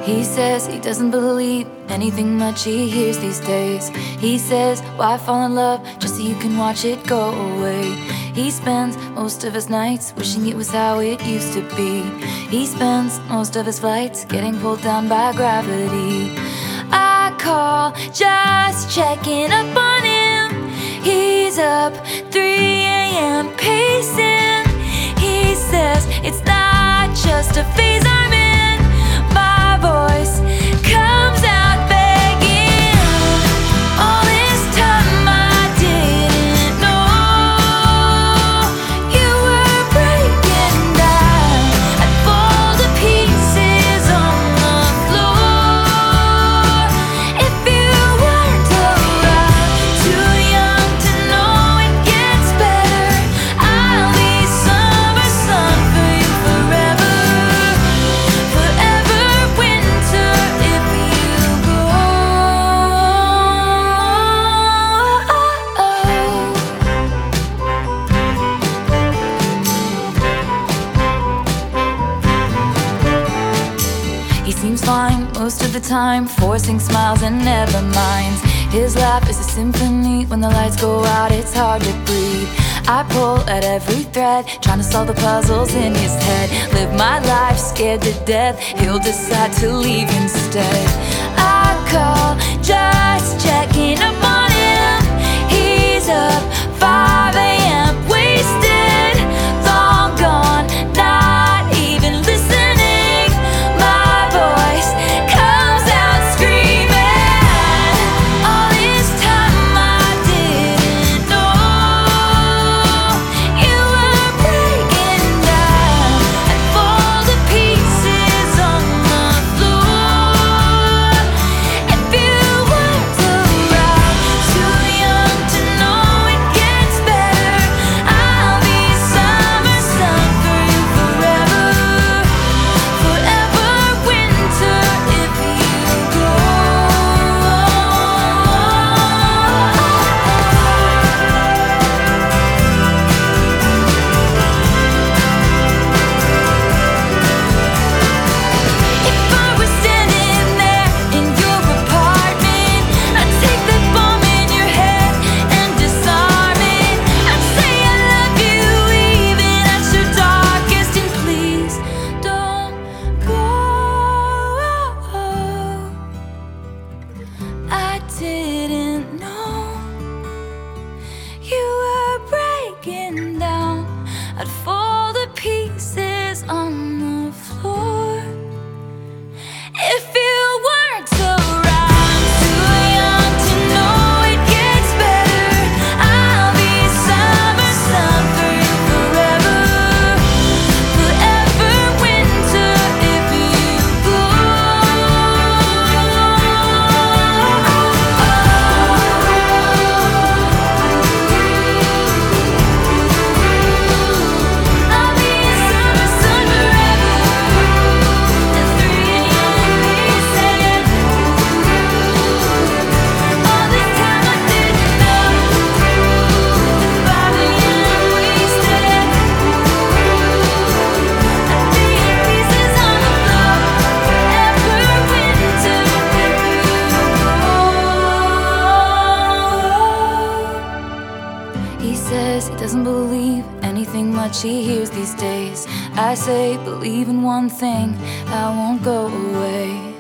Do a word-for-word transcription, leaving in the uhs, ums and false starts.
He says he doesn't believe anything much he hears these days. He says, why fall in love just so you can watch it go away? He spends most of his nights wishing it was how it used to be. He spends most of his flights getting pulled down by gravity. I call just checking up on him. He's up three a m pacing. He says it's not just a phase I'm in. My voice comes out begging. All this time I didn't know you were breaking down. I'd fall to pieces on the floor if you weren't around. Too young to know it gets better. I'll be summer sun for you forever. Forever winter if you go. He seems fine most of the time, forcing smiles and never minds. His laugh is a symphony. When the lights go out, it's hard to breathe. I pull at every thread, trying to solve the puzzles in his head. Live my life scared to death. He'll decide to leave instead. I call just checking up on him. He's up five a m wasted, long gone, not even listening. My voice comes out screaming. All this time I didn't know you were breaking down. I'd fall to pieces on the floor if you weren't around. Too young to know it gets better. I'll be summer sun for you forever. Forever winter if you go. If I was standing there in your apartment, I'd take that bomb in your head and disarm it. I'd say I love you even at your darkest, and please don't go. I didn't know you were breaking down. I'd fall to pieces on the floor if you weren't around. Too young to know it gets better. I'll be summer sun for you forever. Forever winter if you go. I'll be summer sun forever. At three a m pacing. All this time I didn't know. At five a m wasted. I'd be in pieces on the floor. Forever winter if you go. He says he doesn't believe anything much he hears these days. I say, believe in one thing, I won't go away.